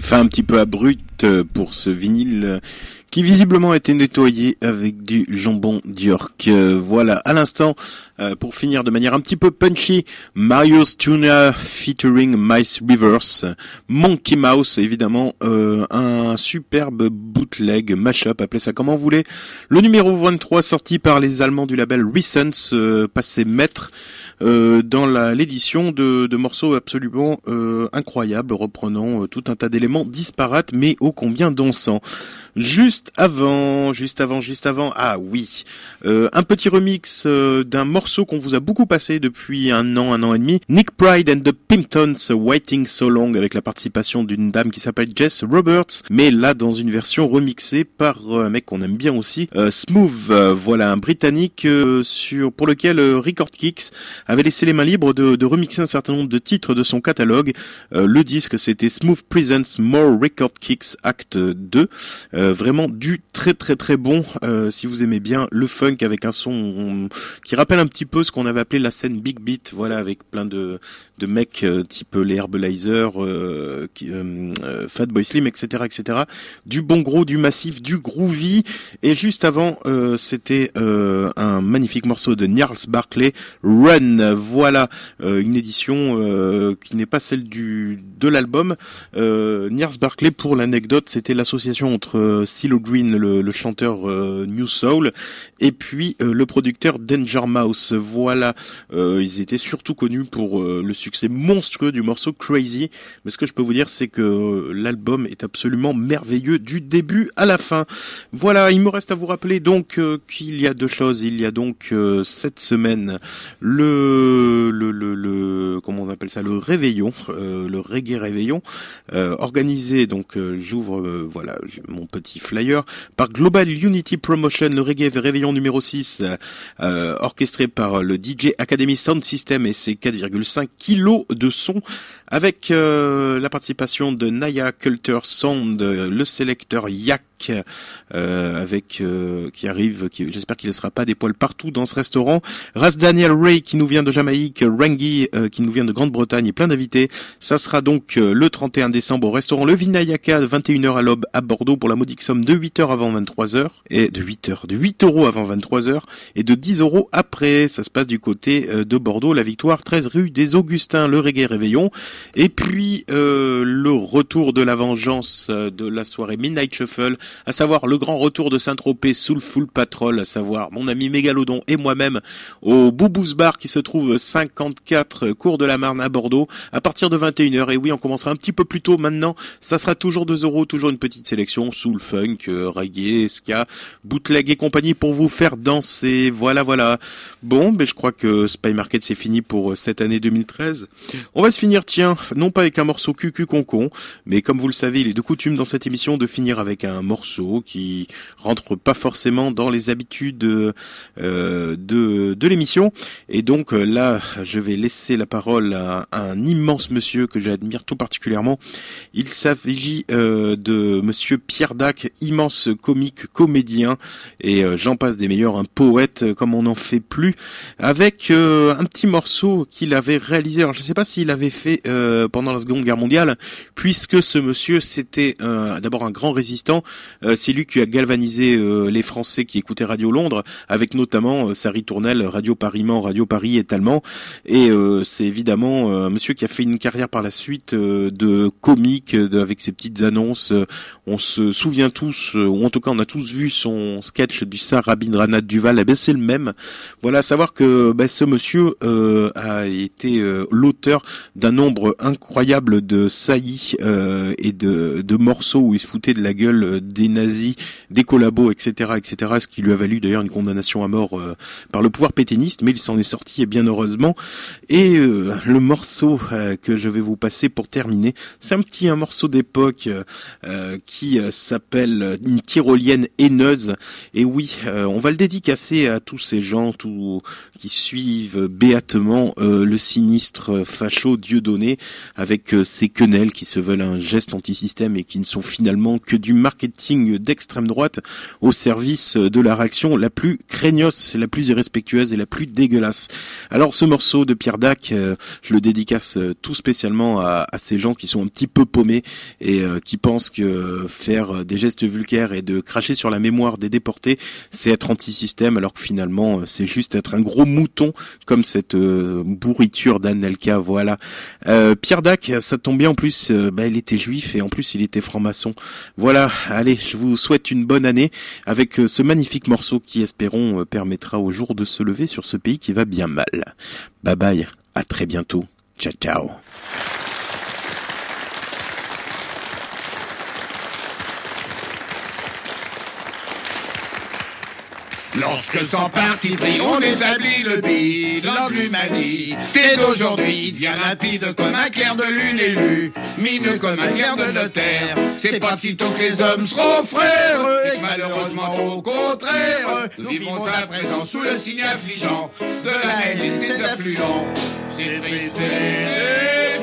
Fin un petit peu abrupte pour ce vinyle qui visiblement a été nettoyé avec du jambon d'York. Euh, voilà, à l'instant, euh, pour finir de manière un petit peu punchy, Mario's Tuna featuring Mice Rivers, Monkey Mouse, évidemment, euh, un superbe bootleg, mashup, appelez ça comme vous voulez. Le numéro vingt-trois sorti par les Allemands du label Recence, euh, passé maître Euh, dans la, l'édition de, de morceaux absolument euh, incroyables, reprenant euh, tout un tas d'éléments disparates, mais ô combien dansants. Juste avant, juste avant, juste avant, ah oui, euh, un petit remix euh, d'un morceau qu'on vous a beaucoup passé depuis un an, un an et demi, Nick Pride and the Pimptons, Waiting So Long, avec la participation d'une dame qui s'appelle Jess Roberts, mais là dans une version remixée par euh, un mec qu'on aime bien aussi, euh, Smooth, euh, voilà, un Britannique euh, sur pour lequel euh, Record Kicks avait laissé les mains libres de, de remixer un certain nombre de titres de son catalogue. Euh, le disque, c'était Smooth Presents More Record Kicks Act deux. Euh, vraiment du très très très bon, euh, si vous aimez bien le funk avec un son on, qui rappelle un petit peu ce qu'on avait appelé la scène Big Beat, voilà, avec plein de de mecs euh, type les Herbalizer, euh, euh, euh, Fatboy Slim, et cetera, et cetera. Du bon gros, du massif, du groovy. Et juste avant, euh, c'était euh, un magnifique morceau de Gnarls Barkley, Run. Voilà, euh, une édition euh, qui n'est pas celle du de l'album. Euh, Gnarls Barkley, pour l'anecdote, c'était l'association entre euh, CeeLo Green, le, le chanteur euh, New Soul, et puis euh, le producteur Danger Mouse. Voilà, euh, ils étaient surtout connus pour euh, le succès monstrueux du morceau Crazy, mais ce que je peux vous dire, c'est que l'album est absolument merveilleux du début à la fin. Voilà, il me reste à vous rappeler donc euh, qu'il y a deux choses. Il y a donc euh, cette semaine le, le le le comment on appelle ça, le réveillon, euh, le reggae réveillon, euh, organisé donc euh, j'ouvre euh, voilà mon petit flyer par Global Unity Promotion, le reggae réveillon numéro six, euh, orchestré par le D J Academy Sound System et ses quatre virgule cinq kilos de son, avec euh, la participation de Naya Culture Sound, le sélecteur Yak, euh, avec euh, qui arrive, qui, j'espère qu'il ne laissera pas des poils partout dans ce restaurant. Ras Daniel Ray qui nous vient de Jamaïque, Rangi euh, qui nous vient de Grande-Bretagne et plein d'invités. Ça sera donc euh, le trente et un décembre au restaurant Le Vinayaka de vingt et une heures à l'aube à Bordeaux pour la modique somme de huit heures avant vingt-trois heures, et de huit heures, de huit euros avant vingt-trois heures et de dix euros après. Ça se passe du côté euh, de Bordeaux, la Victoire, treize rue des Augustins, le reggae réveillon. Et puis euh, le retour de la vengeance euh, de la soirée Midnight Shuffle, à savoir le grand retour de Saint-Tropez Soulful Patrol, à savoir mon ami Mégalodon et moi-même au Boubous Bar qui se trouve cinquante-quatre cours de la Marne à Bordeaux à partir de vingt et une heures. Et oui, on commencera un petit peu plus tôt maintenant, ça sera toujours deux euros, toujours une petite sélection soul, funk, euh, reggae, ska, bootleg et compagnie pour vous faire danser. Voilà, voilà. Bon, ben je crois que Spy Market c'est fini pour cette année deux mille treize. On va se finir, tiens, non pas avec un morceau cucu concon, mais comme vous le savez, il est de coutume dans cette émission de finir avec un morceau qui rentre pas forcément dans les habitudes euh, de de l'émission. Et donc là, je vais laisser la parole à, à un immense monsieur que j'admire tout particulièrement. Il s'agit euh, de monsieur Pierre Dac, immense comique, comédien, et euh, j'en passe des meilleurs, un poète comme on n'en fait plus, avec euh, un petit morceau qu'il avait réalisé. Alors je sais pas s'il avait fait euh, pendant la Seconde Guerre mondiale, puisque ce monsieur c'était euh, d'abord un grand résistant. Euh, c'est lui qui a galvanisé euh, les Français qui écoutaient Radio Londres, avec notamment euh, sa ritournelle Radio Paris-Mans, Radio Paris est allemand. Et euh, c'est évidemment euh, un monsieur qui a fait une carrière par la suite euh, de comique, de, avec ses petites annonces. Euh, on se souvient tous, euh, ou en tout cas on a tous vu son sketch du Tsar Rabindranath Duval. Eh ben c'est le même. Voilà, à savoir que ben, ce monsieur euh, a été euh, l'auteur d'un nombre incroyable de saillies euh, et de, de morceaux où il se foutait de la gueule des nazis, des collabos, et cetera, et cetera. Ce qui lui a valu d'ailleurs une condamnation à mort euh, par le pouvoir pétainiste, mais il s'en est sorti et bien heureusement. Et euh, le morceau euh, que je vais vous passer pour terminer, c'est un petit un morceau d'époque euh, qui euh, s'appelle Une tyrolienne haineuse. Et oui, euh, on va le dédicacer à tous ces gens tout, qui suivent béatement euh, le sinistre facho Dieudonné, avec euh, ces quenelles qui se veulent un geste anti-système et qui ne sont finalement que du marketing marketing d'extrême droite au service de la réaction la plus craignos, la plus irrespectueuse et la plus dégueulasse. Alors ce morceau de Pierre Dac, euh, je le dédicace euh, tout spécialement à, à ces gens qui sont un petit peu paumés et euh, qui pensent que faire des gestes vulgaires et de cracher sur la mémoire des déportés, c'est être anti-système, alors que finalement euh, c'est juste être un gros mouton comme cette euh, bourriture d'Anelka. Voilà. Euh, Pierre Dac, ça tombe bien en plus, euh, bah, il était juif et en plus il était franc-maçon. Voilà, allez, je vous souhaite une bonne année avec euh, ce magnifique morceau qui, espérons, euh, permettra au jour de se lever sur ce pays qui va bien mal. Bye bye, à très bientôt. Ciao ciao. Lorsque sans parti pris, on établit le bilan de l'humanité d'aujourd'hui, devient limpide comme un clair de lune élu, mineux comme un clair de notaire. C'est pas sitôt que les hommes seront frères, et que malheureusement au contraire, nous vivons à présent sous le signe affligeant de la haine et de ses affluents. C'est triste et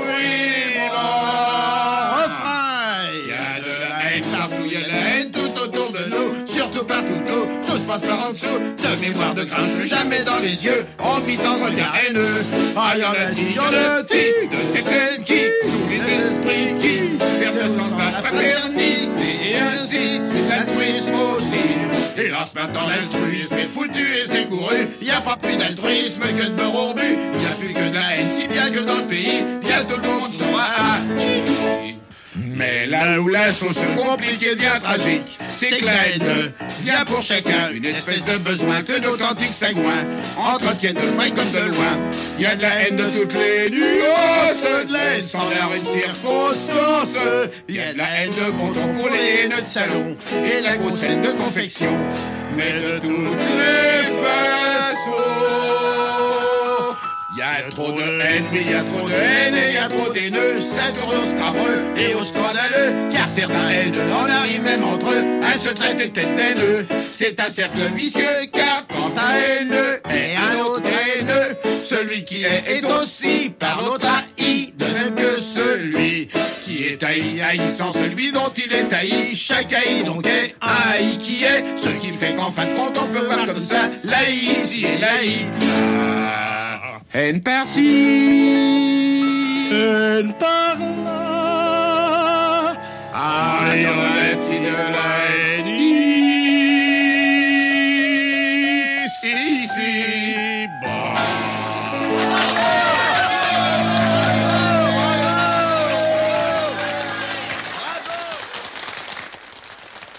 déprimant. Refrain, il y a de la haine partout, il y a de la haine tout autour de nous, surtout partout où tout se passe par en dessous. De mémoire de grinche jamais dans les yeux, en pitant de regard haineux. Ah, y'en a dit, y'en a dit, de cette haine qui, sous les esprits qui, perdent le sens de la fraternité, et ainsi, c'est l'altruisme aussi. Hélas, maintenant l'altruisme est foutu et c'est couru. Y a pas plus d'altruisme que de beurre au but. Y a plus que de la haine, si bien que dans le pays, bientôt le monde sera haï. Mais là où la chose se complique et devient tragique, c'est que la haine vient pour chacun une espèce de besoin que d'authentiques sagouins entretiennent de près comme de loin. Il y a de la haine de toutes les nuances, de la haine sans l'air une circonstance. Il y a de la haine de bon ton pour les haines de salon et la grosse haine de confection. Mais de toutes les façons, il y a trop de haine, mais il y a trop de haine et il y a trop d'haineux. Ça tourne au scabreux et au scandaleux, car certains haineux en arrivent même entre eux à se traiter de tête d'haineux. C'est un cercle vicieux, car quand un haineux est un autre haineux, celui qui est est aussi par l'autre haï, de même que celui qui est haï, haïssant celui dont il est haï. Chaque haï donc est un haï qui est, ce qui fait qu'en fin de compte on peut voir comme ça l'haï ici et l'haï. Haine par-ci, haine par-là, ah, y en a-t-il de la haine?